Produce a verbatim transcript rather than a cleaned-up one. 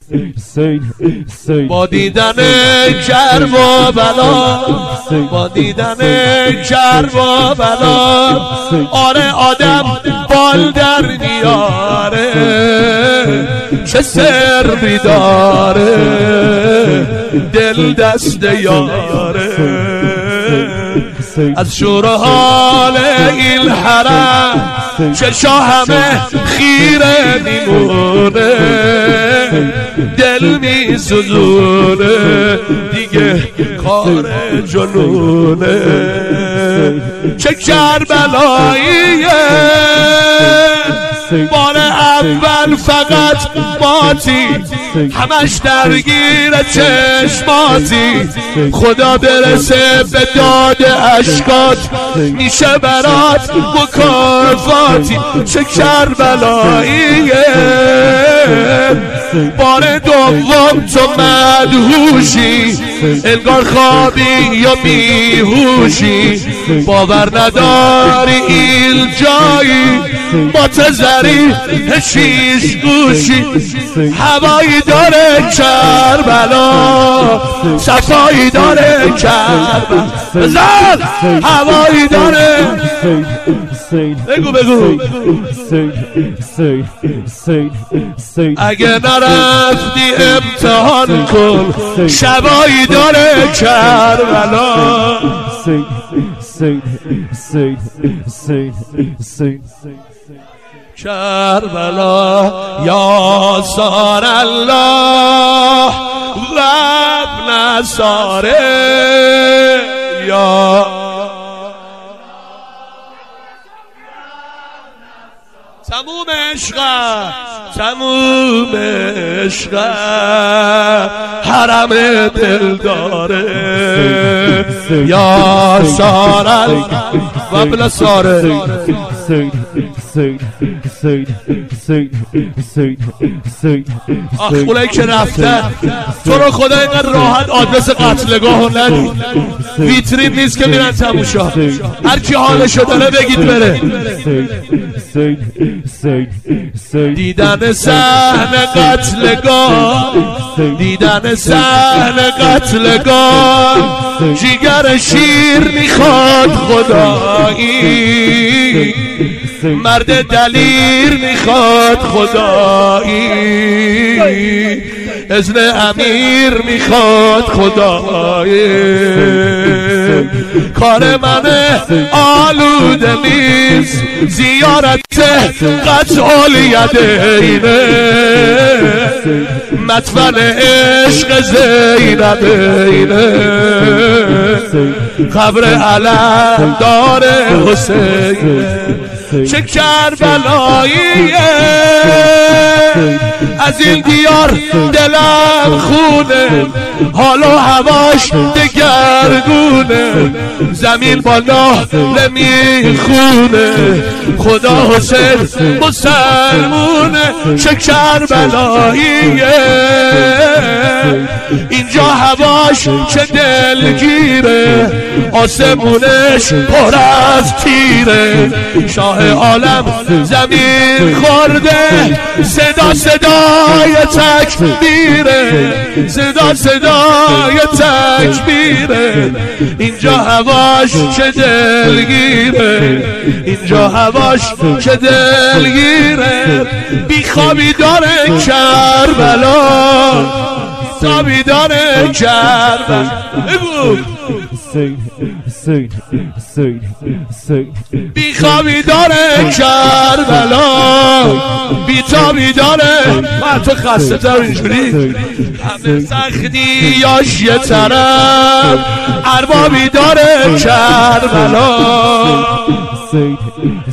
با دیدن کرب و بلا، با دیدن کرب و بلا، آره آدم بال در میاره، چه سر بیداره دل دست یاره. از شور حال این حرم چشا همه خیره میمونه، دل میسوزونه دیگه کار جنونه. چه کربلاییه بار اول فقط ماتی، همش درگیر چشماتی، خدا برسه به داد اشکات میشه برات مکافاتی. چه کربلاییه بار دوم تو مدهوشی، انگار خوابی یا بیهوشی، باور نداری این جایی متزری شیش گوشی. هوایی داره کربلا، صفایی داره کربلا، بزن هوایی داره. بگو بگو اگه نرفتی امتحان کن، شبایی داره کربلا. کربلا یا سار الله و ابن ساره یا تموم عشقه تموم عشقه حرم دل داره. یا سارل و بلا ساره آخ اونایی که رفته تو رو خدا اینقدر راحت آدرس قتلگاه ندید، ویترین نیست که میرن تموشا، هر کی حالشو داره بگید بره. دیدن صحنه قتلگاه، دیدن صحنه قتلگاه، جیگر شیر میخواد خدایی، مرد دلیر میخواد خدایی، اذن امیر میخواد خدایی. کار منه آلوده نیست، زیارت قطع الیدینه، مدفن عشق زینبینه، قبر علم دار حسین. چه کربلاییه از این دیار دلم خونه، حال و هواش دگرگونه، زمین با ناله میخونه، خدا حسین مسلمونه. چه کربلاییه اینجا هواش چه دلگیره، آسمونش پر از تیره، شاه عالم زمین خورده، صدا صدای تکبیره، صدا صدای تکبیره. اینجا هواش چه دلگیره، اینجا هواش چه دلگیره. بیخوابی داره کربلا، بیخوابی داره کربلا. بگو بیخوابی داره کربلا، بیتابی داره. من تو خسته تر اینجوری همه سختی یاش یه طرف، اربابی داره کربلا.